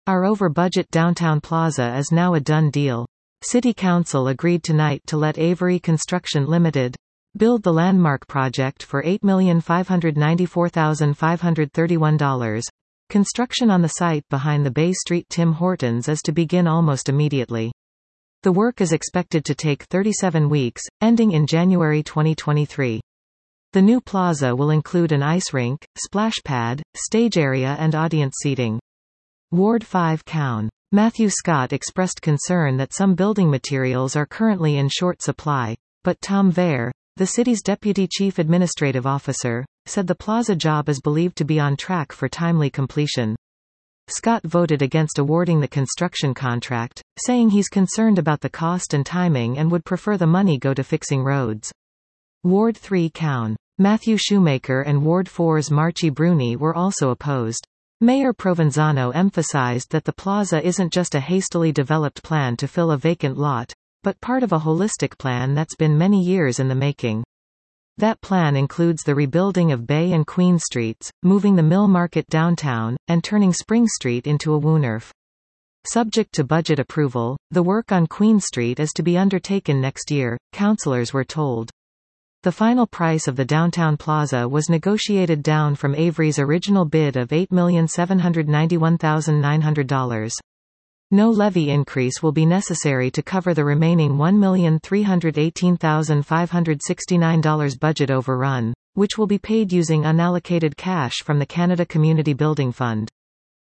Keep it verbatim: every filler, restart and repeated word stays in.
Our over-budget downtown plaza is now a done deal. City Council agreed tonight to let Avery Construction Limited build the landmark project for eight million five hundred ninety-four thousand five hundred thirty-one dollars. Construction on the site behind the Bay Street Tim Hortons is to begin almost immediately. The work is expected to take thirty-seven weeks, ending in January twenty twenty-three. The new plaza will include an ice rink, splash pad, stage area and audience seating. Ward five Councilor Matthew Scott expressed concern that some building materials are currently in short supply, but Tom Vare, the city's deputy chief administrative officer, said the plaza job is believed to be on track for timely completion. Scott voted against awarding the construction contract, saying he's concerned about the cost and timing and would prefer the money go to fixing roads. Ward three Councilor Matthew Shoemaker and Ward four's Marchi Bruni were also opposed. Mayor Provenzano emphasized that the plaza isn't just a hastily developed plan to fill a vacant lot, but part of a holistic plan that's been many years in the making. That plan includes the rebuilding of Bay and Queen Streets, moving the Mill Market downtown, and turning Spring Street into a Woolnerf. Subject to budget approval, the work on Queen Street is to be undertaken next year, councillors were told. The final price of the downtown plaza was negotiated down from Avery's original bid of eight million seven hundred ninety-one thousand nine hundred dollars. No levy increase will be necessary to cover the remaining one million three hundred eighteen thousand five hundred sixty-nine dollars budget overrun, which will be paid using unallocated cash from the Canada Community Building Fund.